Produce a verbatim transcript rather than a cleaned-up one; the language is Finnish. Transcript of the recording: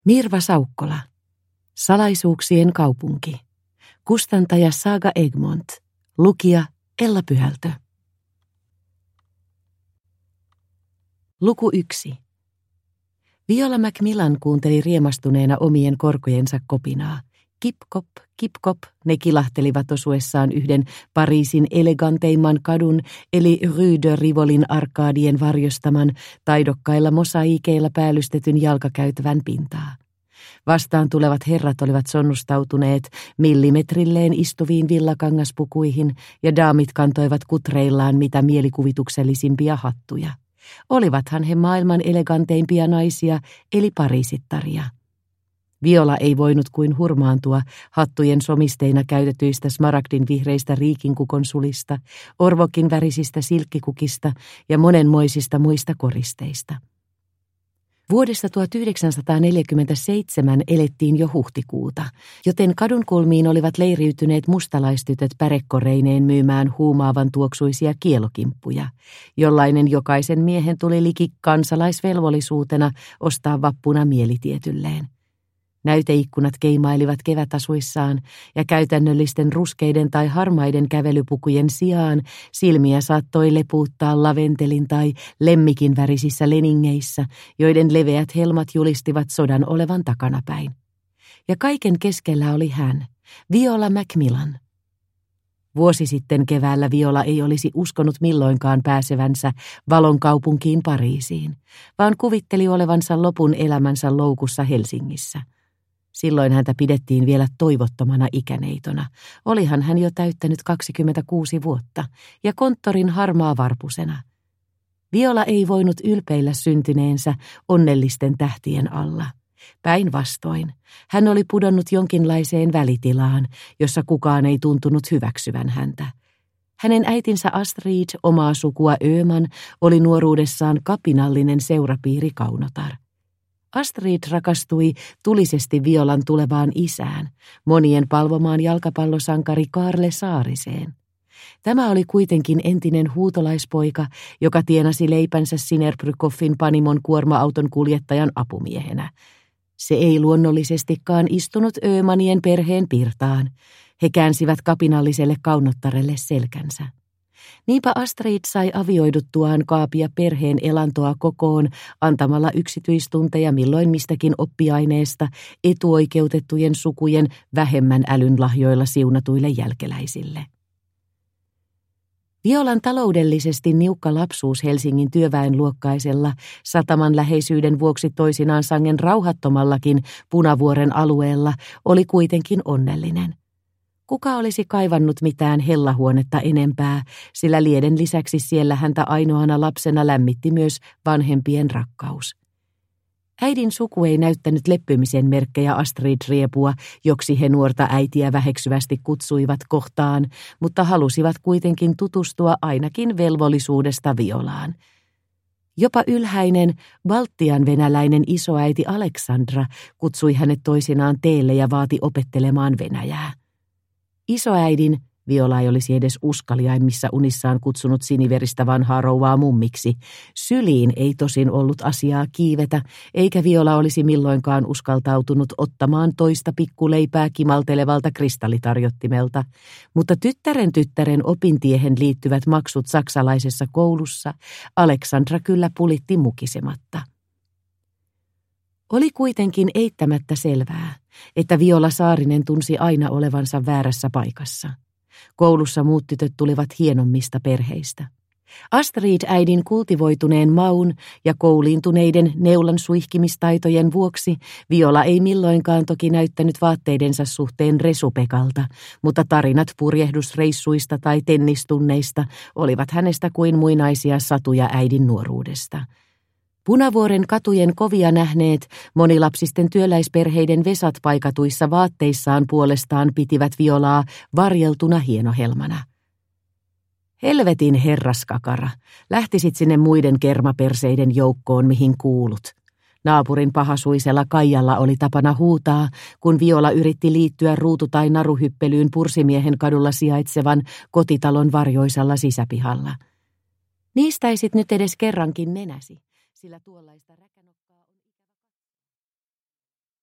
Mirva Saukkola. Salaisuuksien kaupunki. Kustantaja Saga Egmont. Lukija Ella Pyhältö. Luku yksi. Viola Macmillan kuunteli riemastuneena omien korkojensa kopinaa. Kip-kop, kip-kop, ne kilahtelivat osuessaan yhden Pariisin eleganteimman kadun, eli Rue de Rivolin arkaadien varjostaman, taidokkailla mosaiikeilla päällystetyn jalkakäytävän pintaa. Vastaan tulevat herrat olivat sonnustautuneet millimetrilleen istuviin villakangaspukuihin, ja daamit kantoivat kutreillaan mitä mielikuvituksellisimpia hattuja. Olivathan he maailman eleganteimpia naisia, eli pariisittaria. Viola ei voinut kuin hurmaantua hattujen somisteina käytetyistä smaragdin vihreistä riikinkukon sulista, orvokin värisistä silkkikukista ja monenmoisista muista koristeista. Vuodesta tuhatyhdeksänsataaneljäkymmentäseitsemän elettiin jo huhtikuuta, joten kadunkulmiin olivat leiriytyneet mustalaistytöt pärekkoreineen myymään huumaavan tuoksuisia kielokimppuja, jollainen jokaisen miehen tuli liki kansalaisvelvollisuutena ostaa vappuna mielitietylleen. Näyteikkunat keimailivat kevätasuissaan, ja käytännöllisten ruskeiden tai harmaiden kävelypukujen sijaan silmiä saattoi lepuuttaa laventelin tai lemmikin värisissä leningeissä, joiden leveät helmat julistivat sodan olevan takanapäin. Ja kaiken keskellä oli hän, Viola Macmillan. Vuosi sitten keväällä Viola ei olisi uskonut milloinkaan pääsevänsä valon kaupunkiin Pariisiin, vaan kuvitteli olevansa lopun elämänsä loukussa Helsingissä. Silloin häntä pidettiin vielä toivottomana ikäneitona. Olihan hän jo täyttänyt kaksikymmentäkuusi vuotta ja konttorin harmaa varpusena. Viola ei voinut ylpeillä syntyneensä onnellisten tähtien alla. Päinvastoin, hän oli pudonnut jonkinlaiseen välitilaan, jossa kukaan ei tuntunut hyväksyvän häntä. Hänen äitinsä Astrid, omaa sukua Öhman, oli nuoruudessaan kapinallinen seurapiirikaunotar. Astrid rakastui tulisesti Violan tulevaan isään, monien palvomaan jalkapallosankari Kaarle Saariseen. Tämä oli kuitenkin entinen huutolaispoika, joka tienasi leipänsä Sinerbrykoffin panimon kuorma-auton kuljettajan apumiehenä. Se ei luonnollisestikaan istunut Öhmanien perheen pirtaan. He käänsivät kapinalliselle kaunottarelle selkänsä. Niinpä Astrid sai avioiduttuaan kaapia perheen elantoa kokoon antamalla yksityistunteja milloin mistäkin oppiaineesta etuoikeutettujen sukujen vähemmän älyn lahjoilla siunatuille jälkeläisille. Violan taloudellisesti niukka lapsuus Helsingin työväenluokkaisella, sataman läheisyyden vuoksi toisinaan sangen rauhattomallakin Punavuoren alueella oli kuitenkin onnellinen. Kuka olisi kaivannut mitään hellahuonetta enempää, sillä lieden lisäksi siellä häntä ainoana lapsena lämmitti myös vanhempien rakkaus. Äidin suku ei näyttänyt leppymisen merkkejä Astrid-riepua, joksi he nuorta äitiä väheksyvästi kutsuivat kohtaan, mutta halusivat kuitenkin tutustua ainakin velvollisuudesta Violaan. Jopa ylhäinen, baltian venäläinen isoäiti Aleksandra kutsui hänet toisinaan teelle ja vaati opettelemaan venäjää. Isoäidin, Viola ei olisi edes uskaliaimmissa unissaan kutsunut siniveristä vanhaa rouvaa mummiksi, syliin ei tosin ollut asiaa kiivetä, eikä Viola olisi milloinkaan uskaltautunut ottamaan toista pikkuleipää kimaltelevalta kristallitarjottimelta, mutta tyttären tyttären opintiehen liittyvät maksut saksalaisessa koulussa Aleksandra kyllä pulitti mukisematta. Oli kuitenkin eittämättä selvää, että Viola Saarinen tunsi aina olevansa väärässä paikassa. Koulussa muut tytöt tulivat hienommista perheistä. Astrid-äidin kultivoituneen maun ja kouliintuneiden neulan suihkimistaitojen vuoksi Viola ei milloinkaan toki näyttänyt vaatteidensa suhteen resupekalta, mutta tarinat purjehdusreissuista tai tennistunneista olivat hänestä kuin muinaisia satuja äidin nuoruudesta. Punavuoren katujen kovia nähneet, monilapsisten työläisperheiden vesat paikatuissa vaatteissaan puolestaan pitivät Violaa varjeltuna hienohelmana. Helvetin herraskakara, lähtisit sinne muiden kermaperseiden joukkoon, mihin kuulut. Naapurin pahasuisella Kaijalla oli tapana huutaa, kun Viola yritti liittyä ruutu- tai naruhyppelyyn Pursimiehen kadulla sijaitsevan kotitalon varjoisalla sisäpihalla. Niistäisit nyt edes kerrankin nenäsi, sillä tuollaista räkänokkaa...